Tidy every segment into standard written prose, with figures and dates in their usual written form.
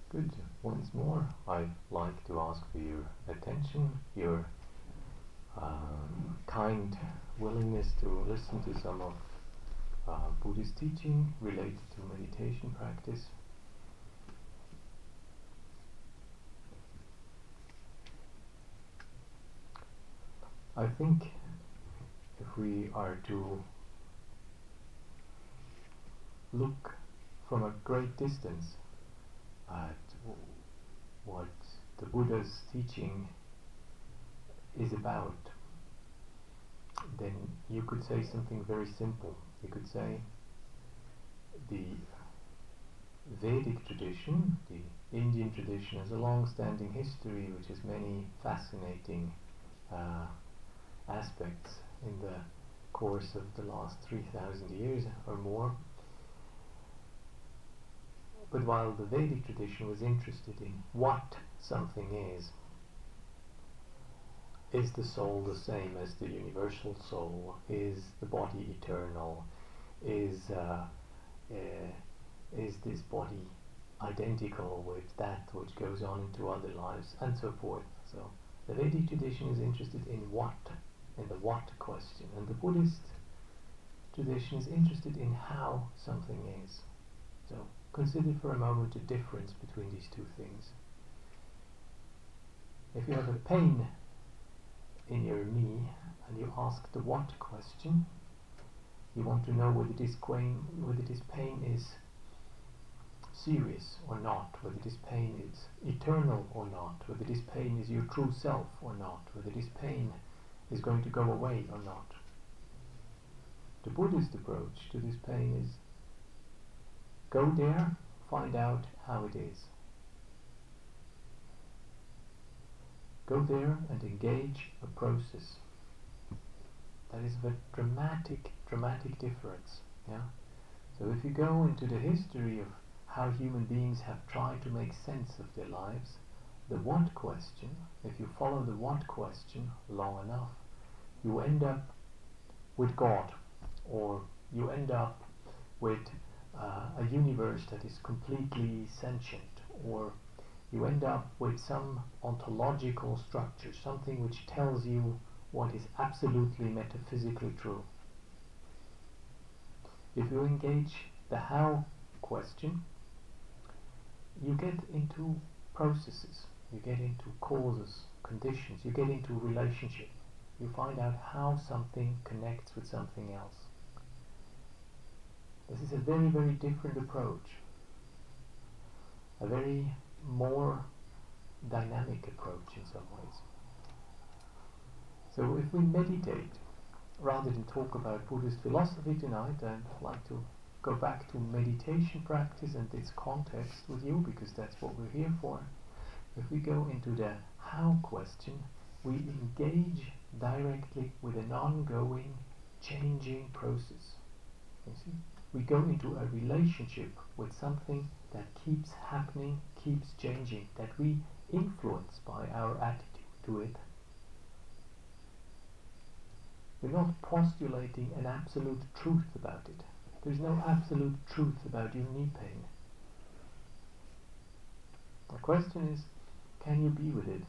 Good. Once more, I'd like to ask for your attention, your kind willingness to listen to some of Buddhist teaching related to meditation practice. I think if we are to look from a great distance at what the Buddha's teaching is about, then you could say something very simple. You could say the Vedic tradition, the Indian tradition, has a long-standing history which has many fascinating aspects in the course of the last 3,000 years or more. But while the Vedic tradition was interested in what something is the soul the same as the universal soul? Is the body eternal? Is this body identical with that which goes on into other lives, and so forth? So the Vedic tradition is interested in the what question, and the Buddhist tradition is interested in how something is. So consider for a moment the difference between these two things. If you have a pain in your knee and you ask the what question, you want to know whether this pain is serious or not, whether this pain is eternal or not, whether this pain is your true self or not, whether this pain is going to go away or not. The Buddhist approach to this pain is go there, find out how it is. Go there and engage a process. That is a dramatic difference. Yeah. So if you go into the history of how human beings have tried to make sense of their lives, the what question, if you follow the what question long enough, you end up with God, or you end up with a universe that is completely sentient, or you end up with some ontological structure, something which tells you what is absolutely metaphysically true. If you engage the how question, you get into processes, you get into causes, conditions, you get into relationship. You find out how something connects with something else. This is a very different approach, a very more dynamic approach in some ways. So if we meditate, rather than talk about Buddhist philosophy tonight, I'd like to go back to meditation practice and its context with you, because that's what we're here for. If we go into the how question, we engage directly with an ongoing, changing process. You see? We go into a relationship with something that keeps happening, keeps changing, that we influence by our attitude to it. We're not postulating an absolute truth about it. There's no absolute truth about your knee pain. The question is, can you be with it?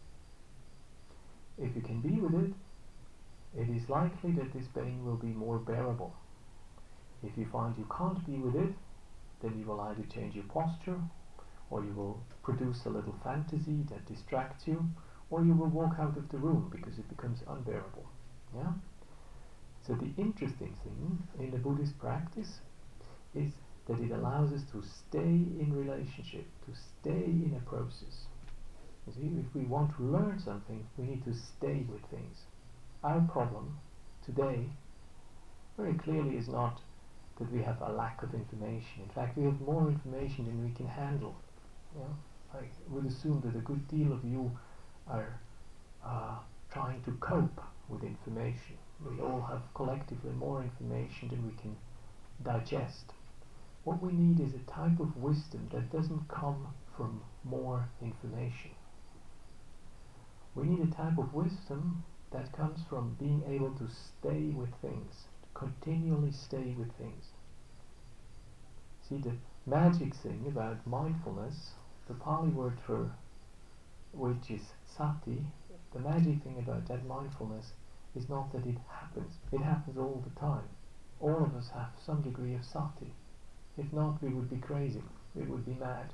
If you can be with it, it is likely that this pain will be more bearable. If you find you can't be with it, then you will either change your posture, or you will produce a little fantasy that distracts you, or you will walk out of the room because it becomes unbearable. Yeah? So the interesting thing in the Buddhist practice is that it allows us to stay in relationship, to stay in a process. You see, if we want to learn something, we need to stay with things. Our problem today very clearly is not that we have a lack of information. In fact, we have more information than we can handle. Yeah? I would assume that a good deal of you are trying to cope with information. We all have collectively more information than we can digest. What we need is a type of wisdom that doesn't come from more information. We need a type of wisdom that comes from being able to stay with things, continually stay with things. See, the magic thing about mindfulness the Pali word for which is sati. The magic thing about that mindfulness is not that it happens all the time. All of us have some degree of sati. If not, we would be crazy, we would be mad.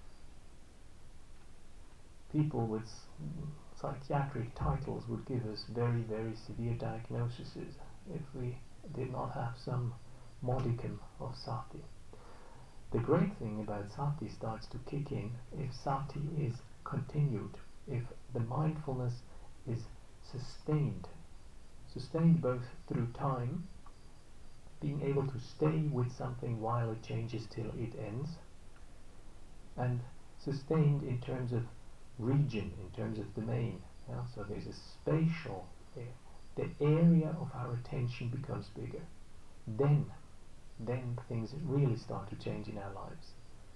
People with psychiatric titles would give us very, very severe diagnoses if we did not have some modicum of sati. The great thing about sati starts to kick in if sati is continued, if the mindfulness is sustained both through time, being able to stay with something while it changes till it ends, and sustained in terms of region, in terms of domain. Yeah? So there's a spatial, the area of our attention becomes bigger. Then things really start to change in our lives.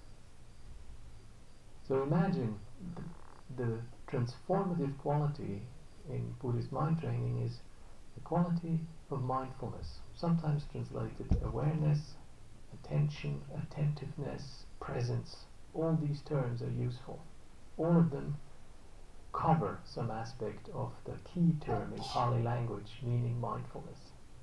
So imagine the transformative quality in Buddhist mind training is the quality of mindfulness, sometimes translated awareness, attention, attentiveness, presence. All these terms are useful. All of them cover some aspect of the key term in Pali language, meaning mindfulness.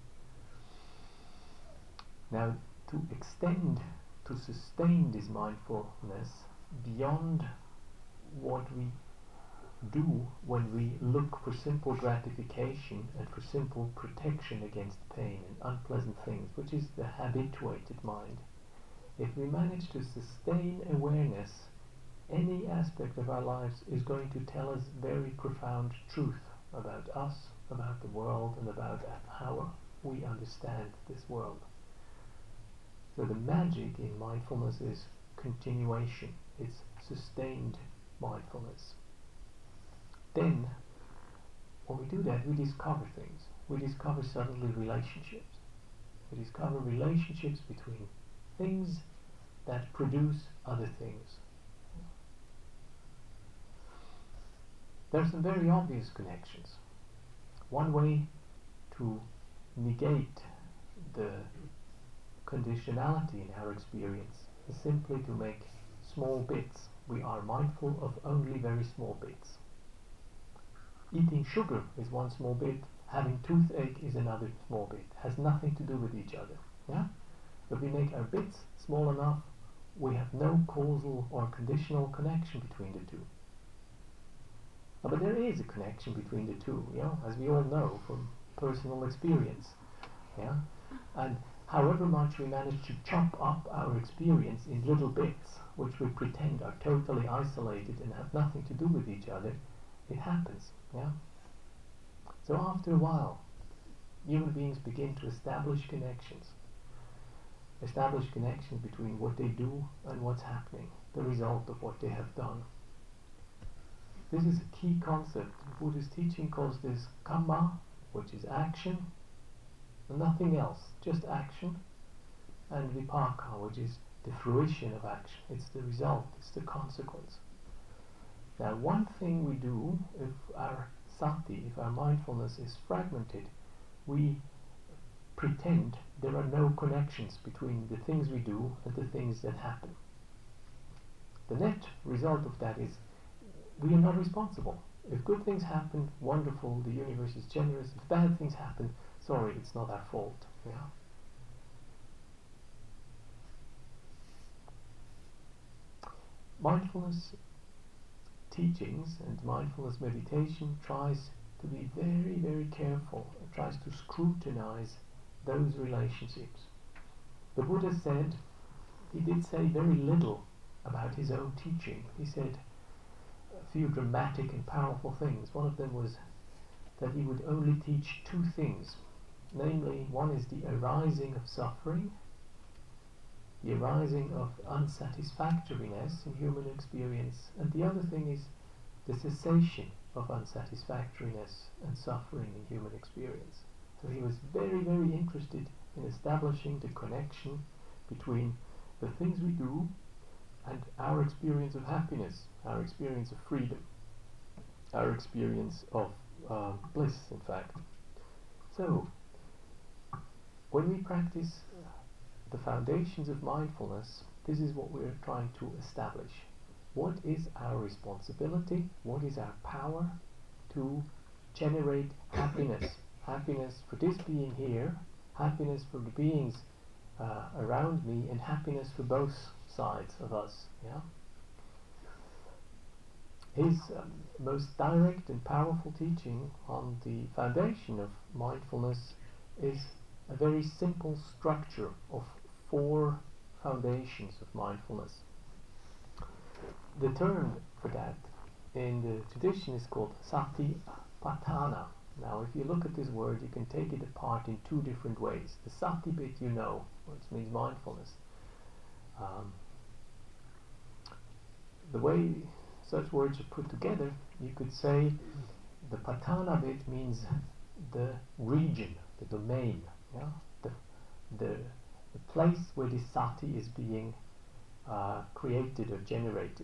Now, to sustain this mindfulness beyond what we do when we look for simple gratification and for simple protection against pain and unpleasant things, which is the habituated mind. If we manage to sustain awareness, any aspect of our lives is going to tell us very profound truth about us, about the world, and about how we understand this world. So the magic in mindfulness is continuation. It's sustained mindfulness. Then, when we do that, we discover things. We discover suddenly relationships. We discover relationships between things that produce other things. There are some very obvious connections. One way to negate the conditionality in our experience is simply to make small bits. We are mindful of only very small bits. Eating sugar is one small bit, having toothache is another small bit. Has nothing to do with each other. Yeah? If we make our bits small enough, we have no causal or conditional connection between the two. But there is a connection between the two, yeah? As we all know from personal experience. Yeah? And however much we manage to chop up our experience in little bits, which we pretend are totally isolated and have nothing to do with each other, it happens. Yeah? So after a while, human beings begin to establish connections between what they do and what's happening, the result of what they have done. This is a key concept. Buddhist teaching calls this kamma, which is action, and nothing else, just action, and vipaka, which is the fruition of action. It's the result, it's the consequence. Now, one thing we do, if our sati, if our mindfulness is fragmented, we pretend there are no connections between the things we do and the things that happen. The net result of that is we are not responsible. If good things happen, wonderful, the universe is generous. If bad things happen, sorry, it's not our fault. Yeah? Mindfulness teachings and mindfulness meditation tries to be very, very careful. It tries to scrutinize those relationships. The Buddha said, he did say very little about his own teaching. He said a few dramatic and powerful things. One of them was that he would only teach two things. Namely, one is the arising of suffering, the arising of unsatisfactoriness in human experience, and the other thing is the cessation of unsatisfactoriness and suffering in human experience. So he was very, very interested in establishing the connection between the things we do and our experience of happiness, our experience of freedom, our experience of bliss, in fact. So, when we practice the foundations of mindfulness, this is what we're trying to establish. what is our responsibility, what is our power to generate happiness. Happiness for this being here, happiness for the beings around me, and happiness for both sides of us. Yeah. His most direct and powerful teaching on the foundation of mindfulness is a very simple structure of 4 foundations of mindfulness. The term for that in the tradition is called Satipatthana. Now, if you look at this word, you can take it apart in 2 different ways. The sati bit, you know, which means mindfulness. The way such words are put together, you could say the patthana bit means the region, the domain, yeah? the place where the sati is being created or generated.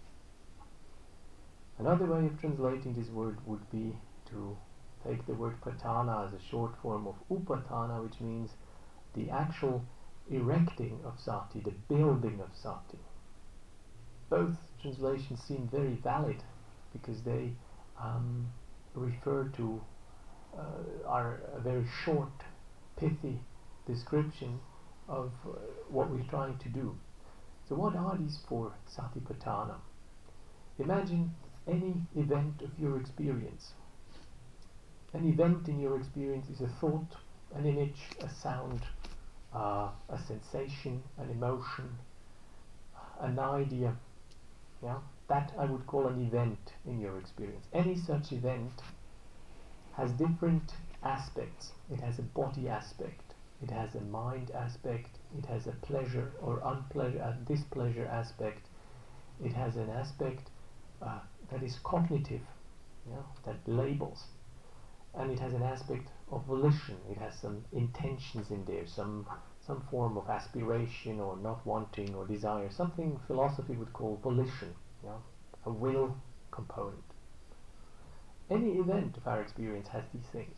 Another way of translating this word would be to take the word patthana as a short form of upatthana, which means the actual erecting of sati, the building of sati. Both translations seem very valid because they refer to are a very short, pithy description of what we're trying to do. So what are these 4 satipatthana? Imagine any event of your experience. An event in your experience is a thought, an image, a sound, a sensation, an emotion, an idea. Yeah? That I would call an event in your experience. Any such event has different aspects. It has a body aspect, it has a mind aspect, it has a pleasure or displeasure aspect, it has an aspect that is cognitive, yeah, that labels, and it has an aspect of volition. It has some intentions in there, some form of aspiration or not wanting or desire, something philosophy would call volition, yeah, a will component. Any event of our experience has these things.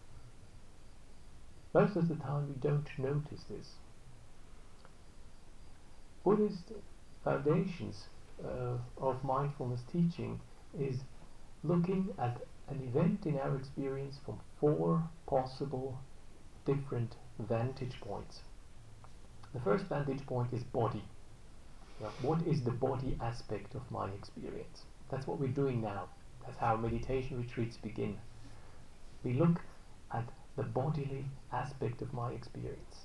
Most of the time we don't notice this. Buddhist foundations of mindfulness teaching is looking at an event in our experience from 4 possible different vantage points. The first vantage point is body. Now, what is the body aspect of my experience? That's what we're doing now. That's how meditation retreats begin. We look at the bodily aspect of my experience.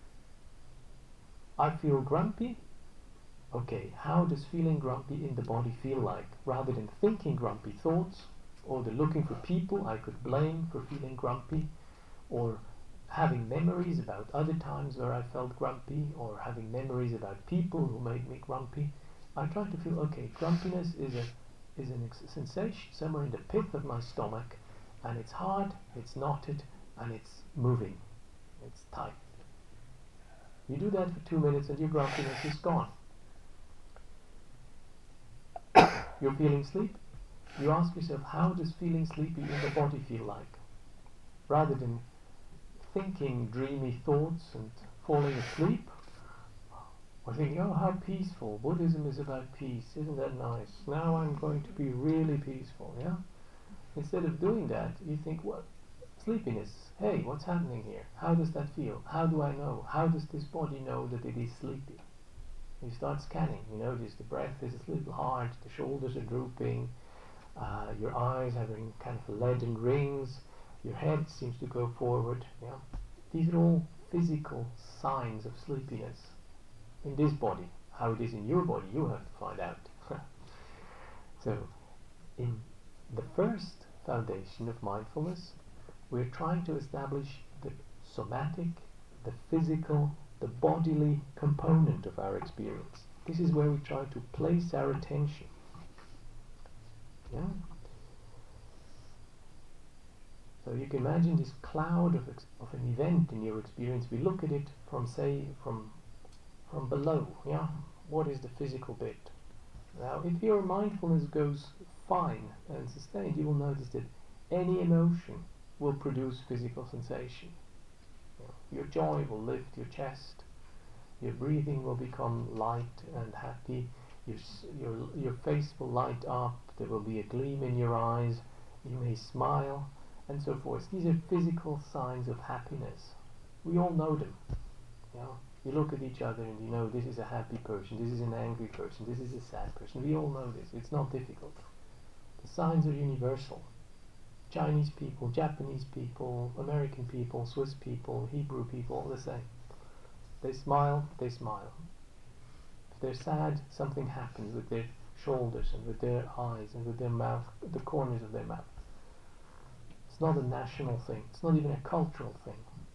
I feel grumpy. Okay, how does feeling grumpy in the body feel like? Rather than thinking grumpy thoughts, or the looking for people I could blame for feeling grumpy, or having memories about other times where I felt grumpy, or having memories about people who made me grumpy, I try to feel, okay, grumpiness is an sensation somewhere in the pit of my stomach, and it's hard, it's knotted, and it's moving, it's tight. You do that for 2 minutes and your grumpiness is gone. You're feeling sleepy. You ask yourself, how does feeling sleepy in the body feel like? Rather than thinking dreamy thoughts and falling asleep, or thinking, oh, how peaceful, Buddhism is about peace, isn't that nice? Now I'm going to be really peaceful, yeah? Instead of doing that, you think, what? Sleepiness. Hey, what's happening here? How does that feel? How do I know? How does this body know that it is sleepy? You start scanning. You notice the breath is a little hard, the shoulders are drooping, your eyes having kind of leaden rings, your head seems to go forward. Yeah? These are all physical signs of sleepiness in this body. How it is in your body, you have to find out. So, in the first foundation of mindfulness, we're trying to establish the somatic, the physical, the bodily component of our experience. This is where we try to place our attention. Yeah? So you can imagine this cloud of an event in your experience. We look at it from, say, from below. Yeah? What is the physical bit? Now, if your mindfulness goes fine and sustained, you will notice that any emotion will produce physical sensation. Your joy will lift your chest, your breathing will become light and happy, your face will light up, there will be a gleam in your eyes, you may smile, and so forth. These are physical signs of happiness. We all know them. You look at each other and you know this is a happy person, this is an angry person, this is a sad person. We all know this. It's not difficult. The signs are universal. Chinese people, Japanese people, American people, Swiss people, Hebrew people, all the same. They smile, they smile. If they're sad, something happens with their shoulders and with their eyes and with their mouth, the corners of their mouth. It's not a national thing. It's not even a cultural thing.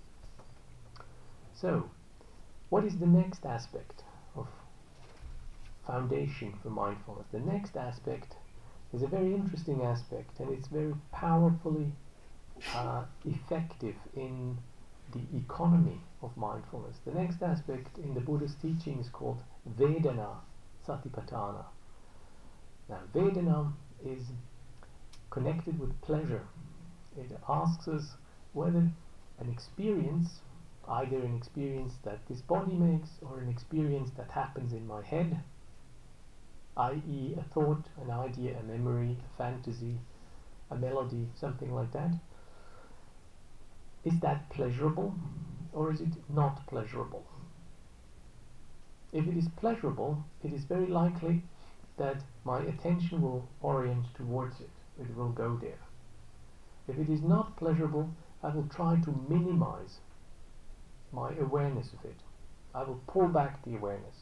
So, what is the next aspect of foundation for mindfulness? The next aspect is a very interesting aspect, and it's very powerfully effective in the economy of mindfulness. The next aspect in the Buddha's teaching is called Vedana Satipatthana. Now, Vedana is connected with pleasure. It asks us whether an experience, either an experience that this body makes or an experience that happens in my head, i.e. a thought, an idea, a memory, a fantasy, a melody, something like that, is that pleasurable or is it not pleasurable? If it is pleasurable, it is very likely that my attention will orient towards it. It will go there. If it is not pleasurable, I will try to minimize my awareness of it. I will pull back the awareness.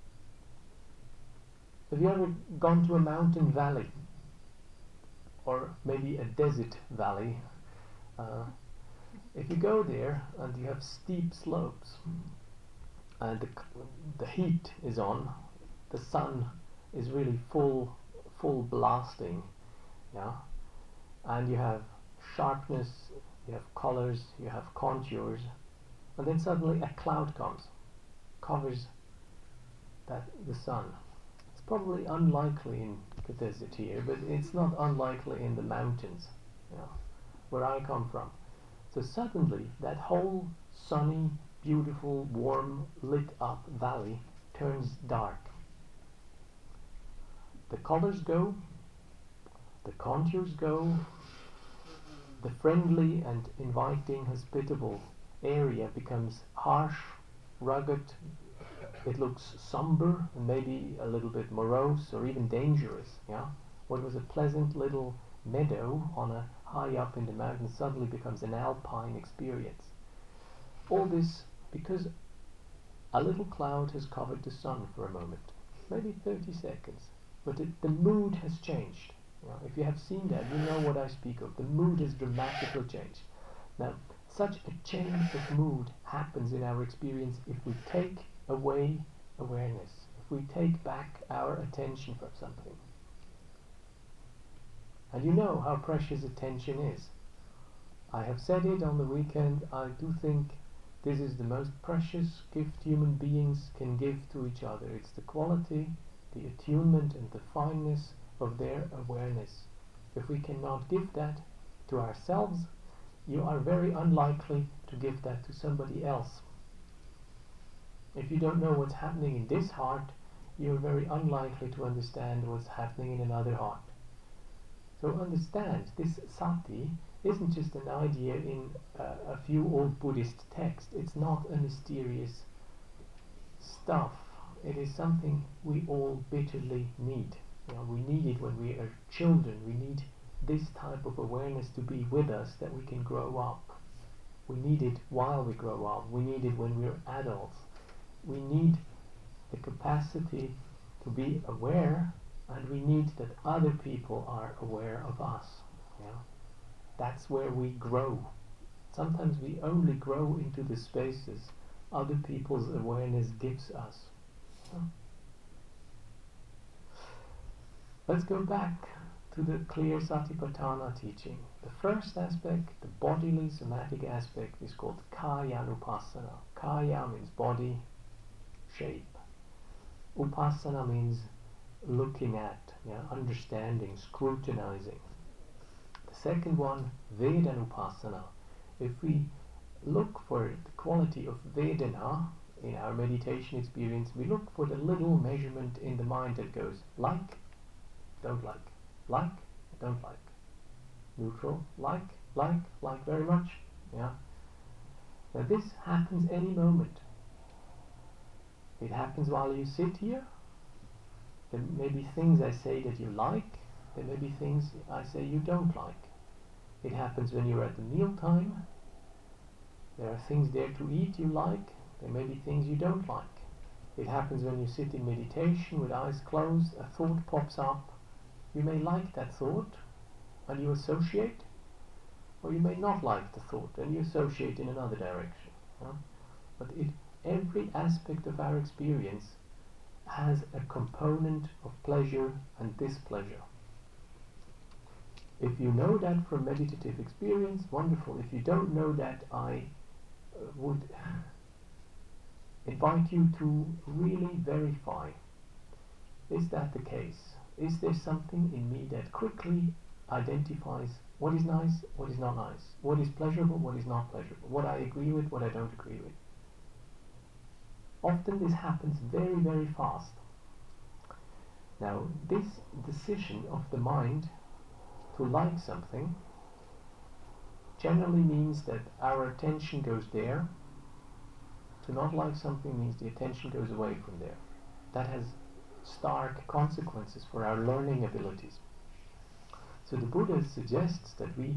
Have you ever gone to a mountain valley? Or maybe a desert valley? If you go there and you have steep slopes and the heat is on, the sun is really full blasting, yeah, and you have sharpness, you have colors, you have contours, and then suddenly a cloud comes, covers the sun. It's probably unlikely in the desert here, but it's not unlikely in the mountains, where I come from. So suddenly that whole sunny, beautiful, warm, lit up valley turns dark. The colors go, the contours go, the friendly and inviting, hospitable area becomes harsh, rugged, it looks somber and maybe a little bit morose or even dangerous. What was a pleasant little meadow on a high up in the mountains suddenly becomes an alpine experience. All this because a little cloud has covered the sun for a moment, maybe 30 seconds, but the mood has changed. If you have seen that, you know what I speak of. The mood has dramatically changed. Now, such a change of mood happens in our experience if we take away awareness, if we take back our attention from something. And you know how precious attention is. I have said it on the weekend. I do think this is the most precious gift human beings can give to each other. It's the quality, the attunement and the fineness of their awareness. If we cannot give that to ourselves, you are very unlikely to give that to somebody else. If you don't know what's happening in this heart, you're very unlikely to understand what's happening in another heart. So understand, this sati isn't just an idea in a few old Buddhist texts. It's not a mysterious stuff. It is something we all bitterly need. We need it when we are children. We need this type of awareness to be with us, that we can grow up. We need it while we grow up. We need it when we're adults. We need the capacity to be aware, and we need that other people are aware of us. That's where we grow. Sometimes we only grow into the spaces other people's awareness gives us. Let's go back to the clear Satipatthana teaching. The first aspect, the bodily somatic aspect, is called Kayanupassana. Kaya means body, shape. Upassana means looking at, understanding, scrutinizing. The second one, Vedanupassana. If we look for the quality of Vedana in our meditation experience, we look for the little measurement in the mind that goes like, don't like, don't like, neutral, like very much. Yeah. Now this happens any moment. It happens while you sit here. There may be things I say that you like. There may be things I say you don't like. It happens when you're at the meal time. There are things there to eat you like. There may be things you don't like. It happens when you sit in meditation with eyes closed. A thought pops up. You may like that thought and you associate, or you may not like the thought and you associate in another direction. But every aspect of our experience has a component of pleasure and displeasure. If you know that from meditative experience, wonderful. If you don't know that, I would invite you to really verify, is that the case? Is there something in me that quickly identifies what is nice, what is not nice, what is pleasurable, what is not pleasurable, what I agree with, what I don't agree with? Often this happens very, very fast. Now, this decision of the mind to like something generally means that our attention goes there. To not like something means the attention goes away from there. That has stark consequences for our learning abilities. So the Buddha suggests that we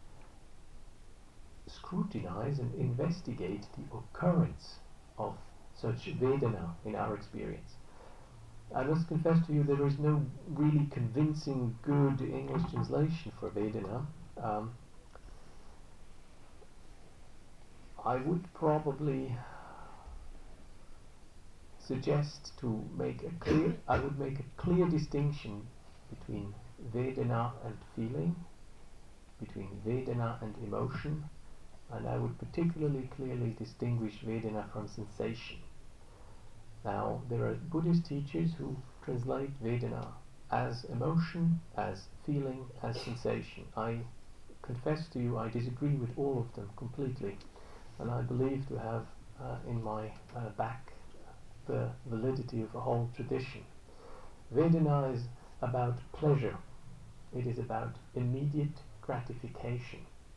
scrutinize and investigate the occurrence of such Vedana in our experience. I must confess to you there is no really convincing good English translation for Vedana. I would probably suggest to make a clear distinction between Vedana and feeling, between Vedana and emotion, and I would particularly clearly distinguish Vedana from sensation. Now, there are Buddhist teachers who translate Vedana as emotion, as feeling, as sensation. I confess to you I disagree with all of them completely, and I believe to have in my back the validity of a whole tradition. Vedana is about pleasure. It is about immediate gratification.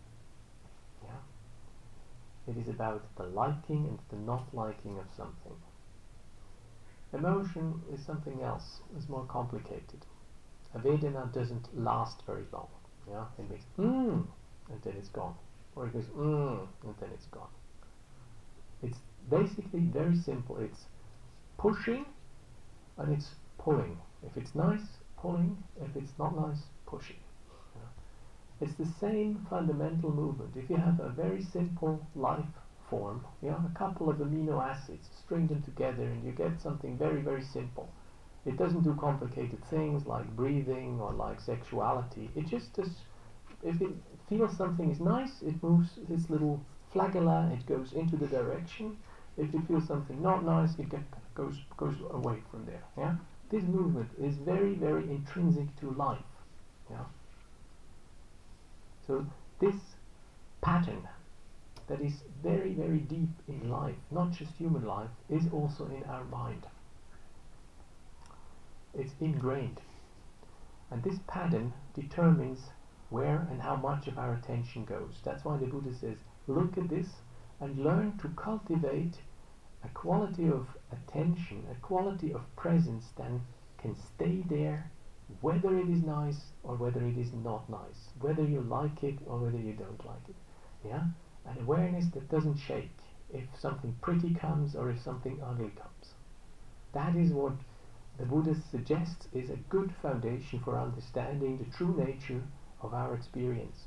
Yeah? It is about the liking and the not liking of something. Emotion is something else. It's more complicated. A Vedana doesn't last very long. Yeah? It makes and then it's gone. Or it goes and then it's gone. It's basically very simple. It's pushing and it's pulling. If it's nice, pulling. If it's not nice, pushing. It's the same fundamental movement. If you have a very simple life form, a couple of amino acids, string them together and you get something very, very simple. It doesn't do complicated things like breathing or like sexuality. It just does. If it feels something is nice, it moves this little flagella, it goes into the direction. If it feels something not nice, it goes away from there. Yeah? This movement is very, very intrinsic to life. Yeah? So this pattern that is very, very deep in life, not just human life, is also in our mind. It's ingrained. And this pattern determines where and how much of our attention goes. That's why the Buddha says, look at this and learn to cultivate a quality of attention, a quality of presence that can stay there whether it is nice or whether it is not nice, whether you like it or whether you don't like it. Yeah? An awareness that doesn't shake if something pretty comes or if something ugly comes. That is what the Buddha suggests is a good foundation for understanding the true nature of our experience.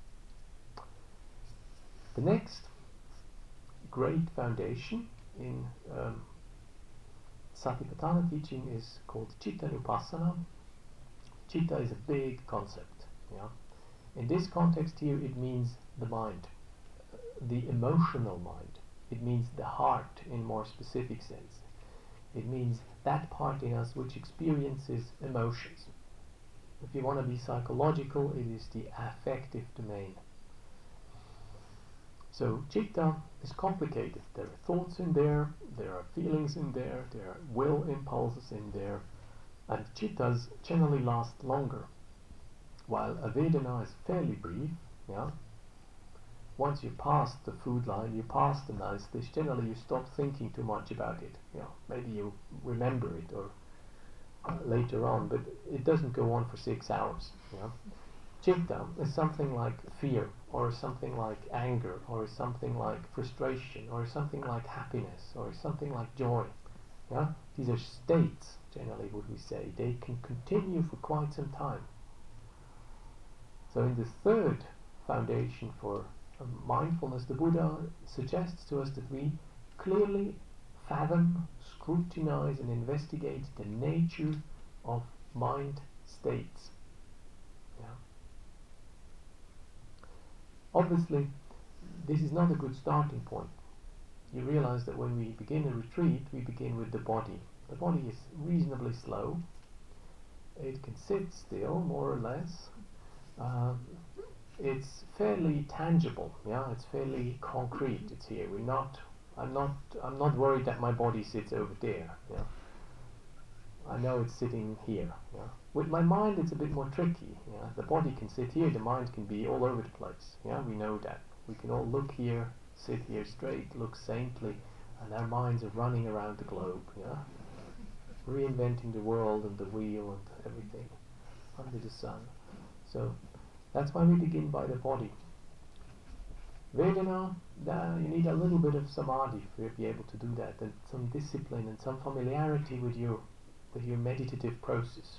The next great foundation in Satipatthana teaching is called Cittanupassana. Citta is a big concept. Yeah? In this context here, it means the mind, the emotional mind. It means the heart in more specific sense. It means that part in us which experiences emotions. If you want to be psychological, it is the affective domain. So citta is complicated. There are thoughts in there are feelings in there are will impulses in there, and cittas generally last longer, while a Vedana is fairly brief. Yeah. Once you pass the food line, you pass the nice dish, generally you stop thinking too much about it. Maybe you remember it or later on, but it doesn't go on for 6 hours. Citta is something like fear, or something like anger, or something like frustration, or something like happiness, or something like joy. These are states, generally, would we say. They can continue for quite some time. So in the third foundation for mindfulness, the Buddha suggests to us that we clearly fathom, scrutinize and investigate the nature of mind states. Obviously, this is not a good starting point. You realize that when we begin a retreat, we begin with the body. The body is reasonably slow. It can sit still, more or less. It's fairly tangible. It's fairly concrete. It's here. I'm not worried that my body sits over there. I know it's sitting here. With my mind, it's a bit more tricky. The body can sit here. The mind can be all over the place. We know that. We can all look here, sit here straight, look saintly, and our minds are running around the globe. Reinventing the world and the wheel and everything under the sun. So that's why we begin by the body. Vedana, you need a little bit of samadhi to be able to do that, and some discipline and some familiarity with your meditative process.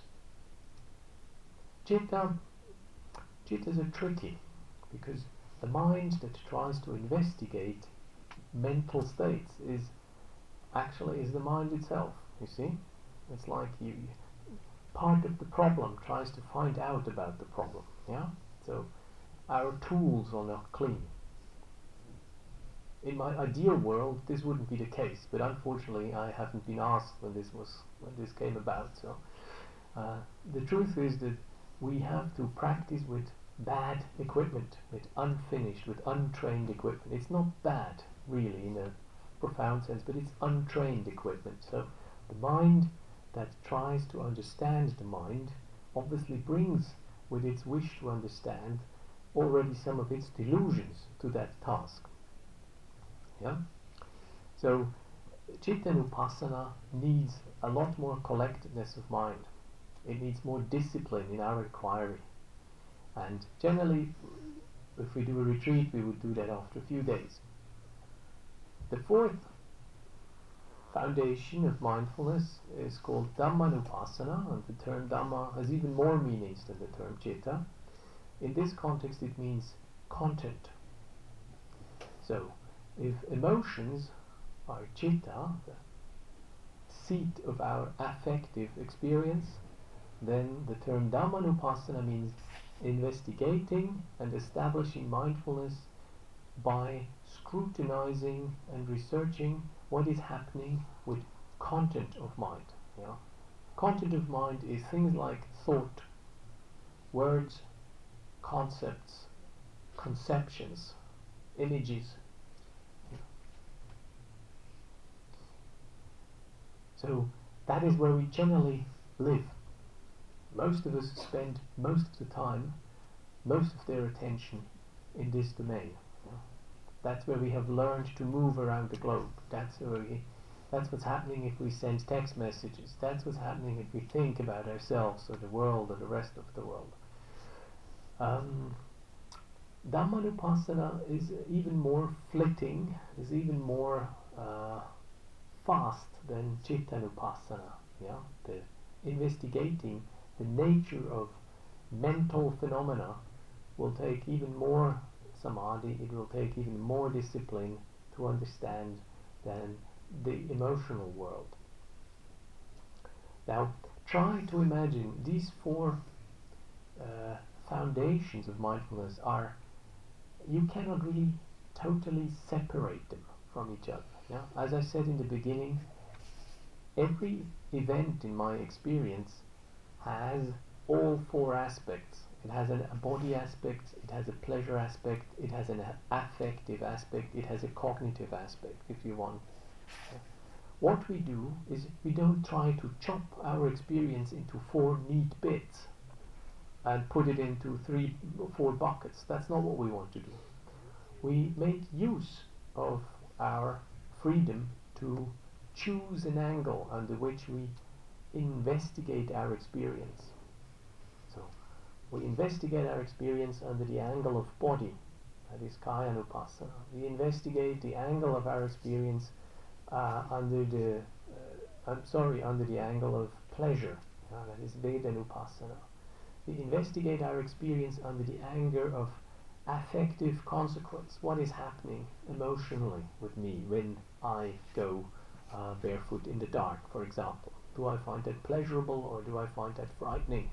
Cittas are tricky because the mind that tries to investigate mental states is the mind itself. You see, it's like part of the problem tries to find out about the problem. So our tools are not clean. In my ideal world, this wouldn't be the case, but unfortunately, I haven't been asked when this came about. So the truth is that we have to practice with bad equipment, with unfinished, with untrained equipment. It's not bad, really, in a profound sense, but it's untrained equipment. So the mind that tries to understand the mind obviously brings with its wish to understand already some of its delusions to that task. So Cittanupassana needs a lot more collectedness of mind. It needs more discipline in our inquiry. And generally, if we do a retreat, we would do that after a few days. The fourth foundation of mindfulness is called Dhammanupassana, and the term Dhamma has even more meanings than the term Citta. In this context, it means content. So, if emotions are Citta, the seat of our affective experience, then the term Dhammanupassana means investigating and establishing mindfulness by scrutinizing and researching what is happening with content of mind. Content of mind is things like thought, words, concepts, conceptions, images. So that is where we generally live. Most of us spend most of the time, most of their attention in this domain. That's where we have learned to move around the globe. That's what's happening if we send text messages. That's what's happening if we think about ourselves or the world or the rest of the world. Dhammanupassana is even more flitting, is even more fast than Cittanupassana. The investigating the nature of mental phenomena will take even more samadhi, it will take even more discipline to understand than the emotional world. Now, try to imagine these four foundations of mindfulness you cannot really totally separate them from each other. As I said in the beginning, every event in my experience has all four aspects It has a body aspect, it has a pleasure aspect, it has an affective aspect, it has a cognitive aspect, if you want. What we do is we don't try to chop our experience into 4 neat bits and put it into 3 or 4 buckets. That's not what we want to do. We make use of our freedom to choose an angle under which we investigate our experience. So we investigate our experience under the angle of body, that is Kayanupassana. We investigate the angle of our experience under the angle of pleasure, that is Vedanupassana. We investigate our experience under the angle of affective consequence. What is happening emotionally with me when I go barefoot in the dark, for example? Do I find that pleasurable or do I find that frightening?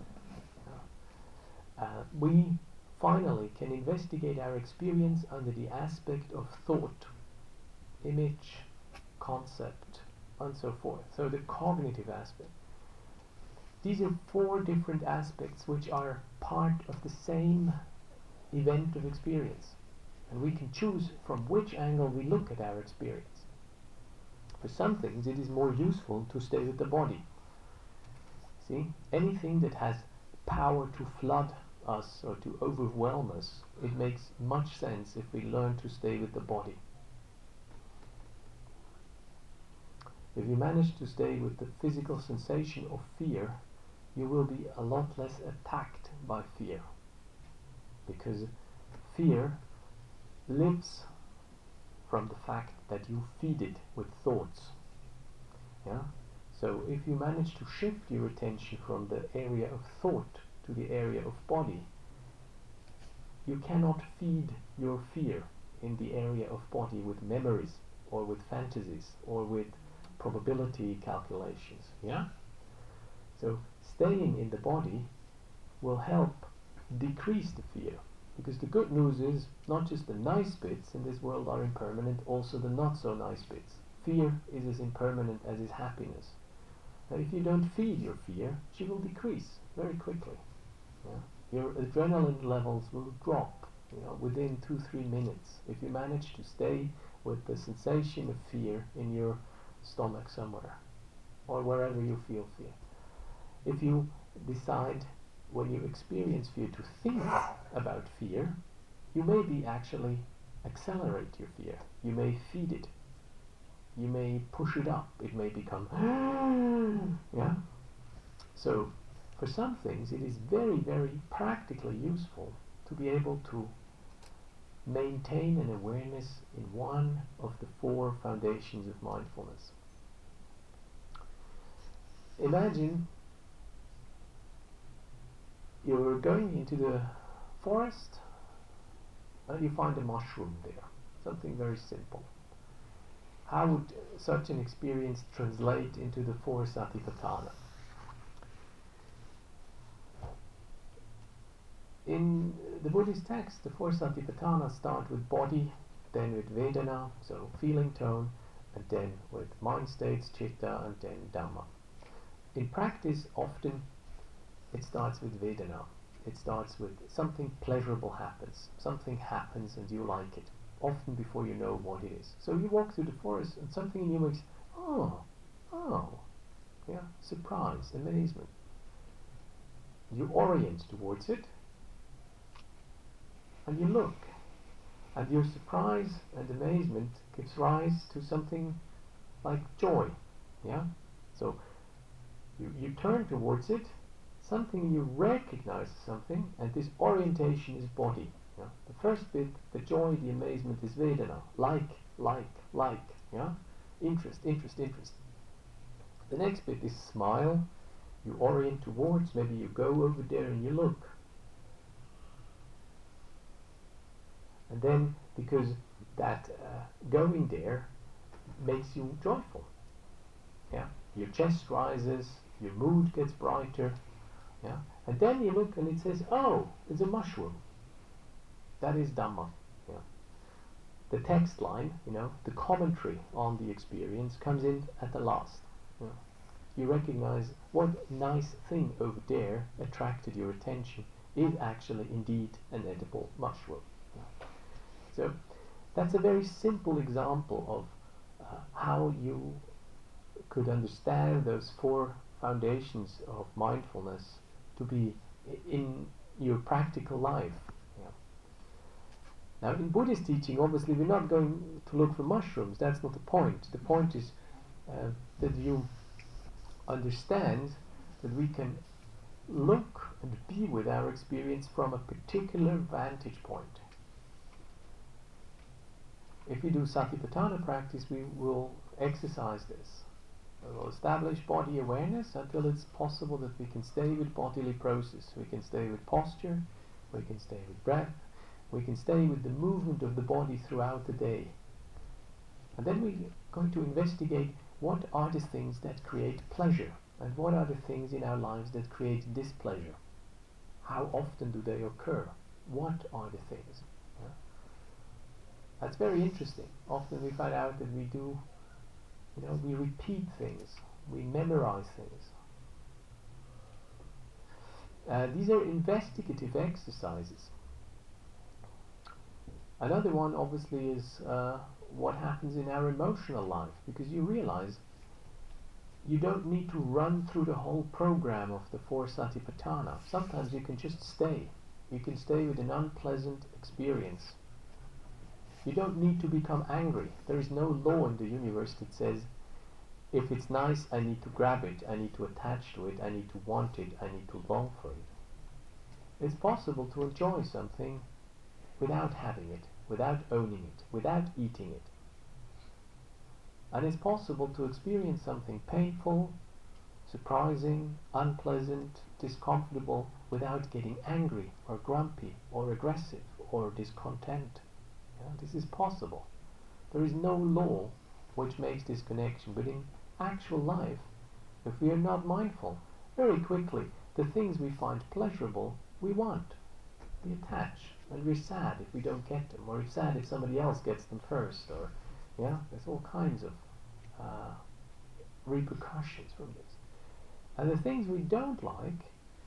We finally can investigate our experience under the aspect of thought, image, concept, and so forth. So the cognitive aspect. These are 4 different aspects which are part of the same event of experience, and we can choose from which angle we look at our experience. For some things it is more useful to stay with the body. See, anything that has power to flood us or to overwhelm us, it makes much sense if we learn to stay with the body. If you manage to stay with the physical sensation of fear, you will be a lot less attacked by fear, because fear lives from the fact that you feed it with thoughts. So if you manage to shift your attention from the area of thought to the area of body, you cannot feed your fear in the area of body with memories or with fantasies or with probability calculations. So staying in the body will help decrease the fear, because the good news is not just the nice bits in this world are impermanent, also the not so nice bits. Fear is as impermanent as is happiness. Now if you don't feed your fear, she will decrease very quickly. Your adrenaline levels will drop within 2-3 minutes if you manage to stay with the sensation of fear in your stomach somewhere or wherever you feel fear. If you decide when you experience fear to think about fear, you may be actually accelerate your fear. You may feed it. You may push it up. It may become So for some things it is very, very practically useful to be able to maintain an awareness in one of the 4 foundations of mindfulness. Imagine you're going into the forest and you find a mushroom there, something very simple. How would such an experience translate into the 4 Satipatthana? In the Buddhist text, the 4 Satipatthana start with body, then with Vedana, so feeling tone, and then with mind states, Chitta, and then Dhamma. In practice, often it starts with Vedana. It starts with something pleasurable happens. Something happens and you like it, often before you know what it is. So you walk through the forest and something in you makes, surprise, amazement. You orient towards it, and you look, and your surprise and amazement gives rise to something like joy. So you turn towards it, something you recognize something, and this orientation is body. The first bit, the joy, the amazement, is Vedana. Like. Interest. The next bit is smile. You orient towards, maybe you go over there and you look. And then, because that going there makes you joyful. Your chest rises, your mood gets brighter. And then you look and it says, oh, it's a mushroom. That is Dhamma. The text line, the commentary on the experience comes in at the last. You recognize what nice thing over there attracted your attention, is actually indeed an edible mushroom. So that's a very simple example of how you could understand those four foundations of mindfulness to be in your practical life. Yeah. Now, in Buddhist teaching, obviously, we're not going to look for mushrooms. That's not the point. The point is that you understand that we can look and be with our experience from a particular vantage point. If we do Satipatthana practice, we will exercise this. We will establish body awareness until it's possible that we can stay with bodily process. We can stay with posture, we can stay with breath, we can stay with the movement of the body throughout the day. And then we're going to investigate what are the things that create pleasure and what are the things in our lives that create displeasure. How often do they occur? What are the things? Yeah. That's very interesting. Often we find out that we do, we repeat things, we memorize things. These are investigative exercises. Another one obviously is what happens in our emotional life, because you realize you don't need to run through the whole program of the four Satipatthana. Sometimes you can just stay. You can stay with an unpleasant experience. You don't need to become angry. There is no law in the universe that says, if it's nice, I need to grab it, I need to attach to it, I need to want it, I need to long for it. It's possible to enjoy something without having it, without owning it, without eating it. And it's possible to experience something painful, surprising, unpleasant, discomfortable without getting angry or grumpy or aggressive or discontent. This is possible. There is no law which makes this connection, but in actual life, if we are not mindful, very quickly the things we find pleasurable we want. We attach, and we're sad if we don't get them, or we're sad if somebody else gets them first, or there's all kinds of repercussions from this. And the things we don't like,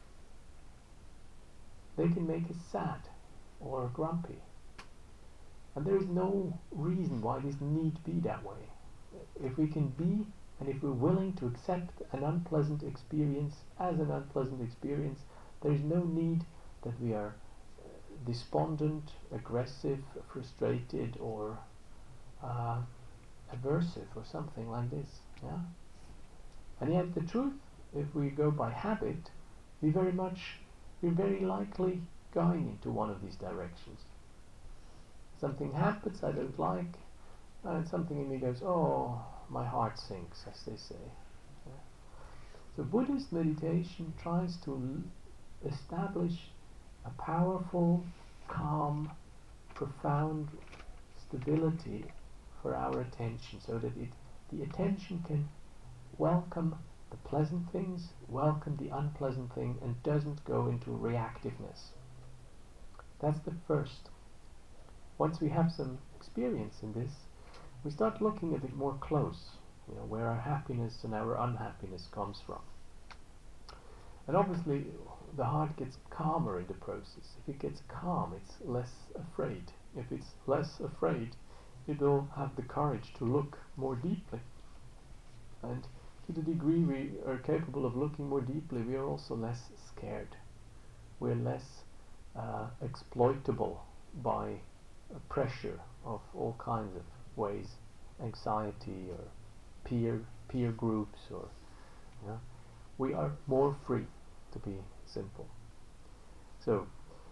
they can make us sad or grumpy. And there is no reason why this need be that way. If we can be, and if we're willing to accept an unpleasant experience as an unpleasant experience, there is no need that we are despondent, aggressive, frustrated, or aversive, or something like this. Yeah? And yet the truth, if we go by habit, we're very likely going into one of these directions. Something happens I don't like, and something in me goes, oh, my heart sinks, as they say. Yeah. So Buddhist meditation tries to establish a powerful, calm, profound stability for our attention, so that the attention can welcome the pleasant things, welcome the unpleasant thing, and doesn't go into reactiveness. That's the first. Once we have some experience in this, we start looking at it more close, where our happiness and our unhappiness comes from. And obviously, the heart gets calmer in the process. If it gets calm, it's less afraid. If it's less afraid, it will have the courage to look more deeply. And to the degree we are capable of looking more deeply, we are also less scared. We're less exploitable by pressure of all kinds of ways, anxiety or peer groups, or we are more free, to be simple. So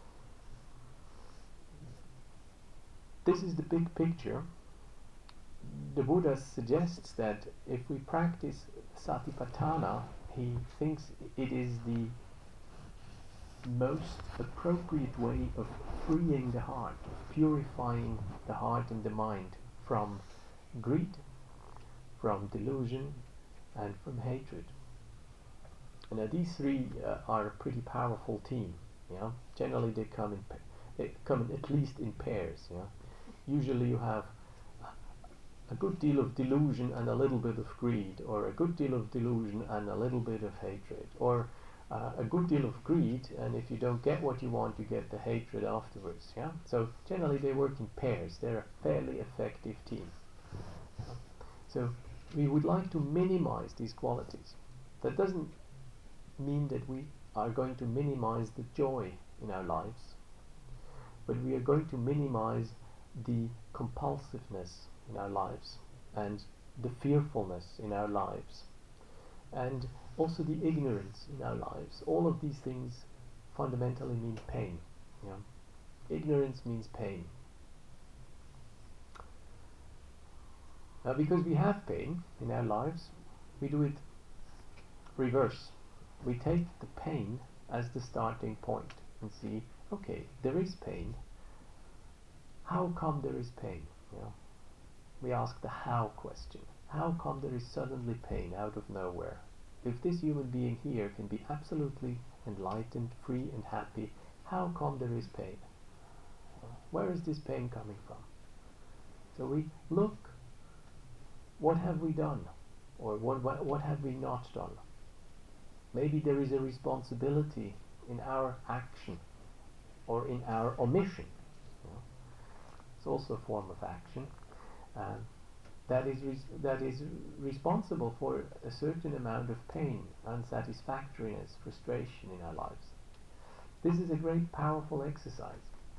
this is the big picture. The Buddha suggests that if we practice Satipatthana, he thinks it is the most appropriate way of freeing the heart, of purifying the heart and the mind from greed, from delusion, and from hatred. And now these three are a pretty powerful team. Generally they come at least in pairs. Usually you have a good deal of delusion and a little bit of greed, or a good deal of delusion and a little bit of hatred, or a good deal of greed, and if you don't get what you want, you get the hatred afterwards. Yeah. So generally they work in pairs. They're a fairly effective team. So we would like to minimize these qualities. That doesn't mean that we are going to minimize the joy in our lives, but we are going to minimize the compulsiveness in our lives and the fearfulness in our lives and also the ignorance in our lives. All of these things fundamentally mean pain. Yeah? Ignorance means pain. Now, because we have pain in our lives, we do it reverse. We take the pain as the starting point and see, okay, there is pain. How come there is pain? You know, we ask the how question. How come there is suddenly pain out of nowhere? If this human being here can be absolutely enlightened, free and happy, how come there is pain? Where is this pain coming from? So we look, what have we done? Or what have we not done? Maybe there is a responsibility in our action or in our omission. You know? It's also a form of action. That is responsible for a certain amount of pain, unsatisfactoriness, frustration in our lives. This is a great powerful exercise.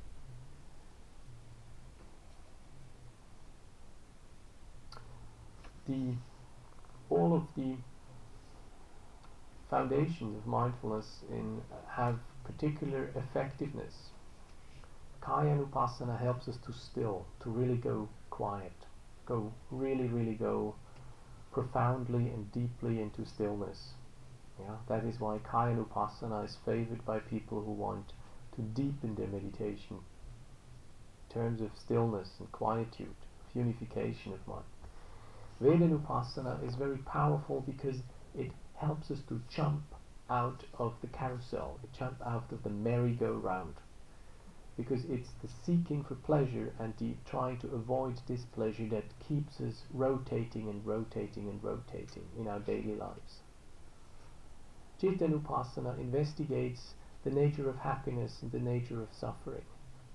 All of the foundations of mindfulness have particular effectiveness. Kayanupassana helps us to still, to really go quiet, really go profoundly and deeply into stillness. Yeah, that is why Kayanupassana is favored by people who want to deepen their meditation in terms of stillness and quietude, of unification of mind. Vedanupassana is very powerful because it helps us to jump out of the carousel, jump out of the merry-go-round, because it's the seeking for pleasure and the trying to avoid displeasure that keeps us rotating and rotating and rotating in our daily lives. Chittanupassana investigates the nature of happiness and the nature of suffering.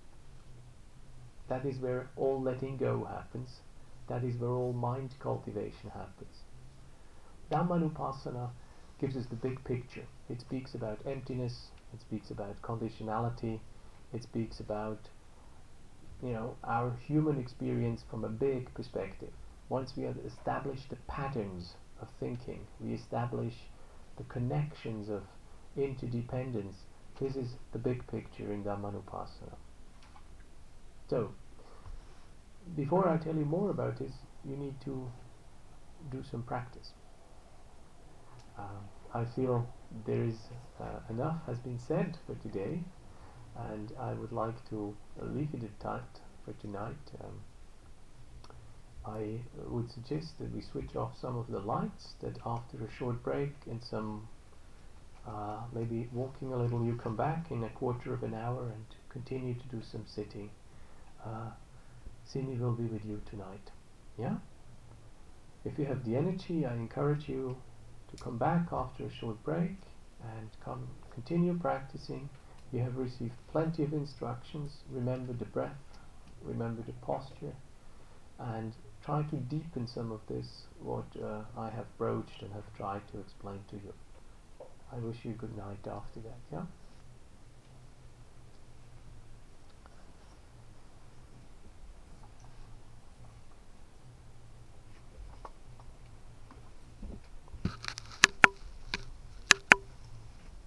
That is where all letting go happens. That is where all mind cultivation happens. Dhammanupassana gives us the big picture. It speaks about emptiness, it speaks about conditionality, it speaks about, you know, our human experience from a big perspective. Once we have established the patterns of thinking, we establish the connections of interdependence. This is the big picture in Dhammanupassana. So, before I tell you more about this, you need to do some practice. I feel there is enough has been said for today, and I would like to leave it at that for tonight. I would suggest that we switch off some of the lights, that after a short break and some maybe walking a little, you come back in a quarter of an hour and continue to do some sitting. Simi will be with you tonight. Yeah? If you have the energy, I encourage you to come back after a short break and continue practicing. You have received plenty of instructions. Remember the breath, remember the posture, and try to deepen some of this, what I have broached and have tried to explain to you. I wish you good night after that, yeah?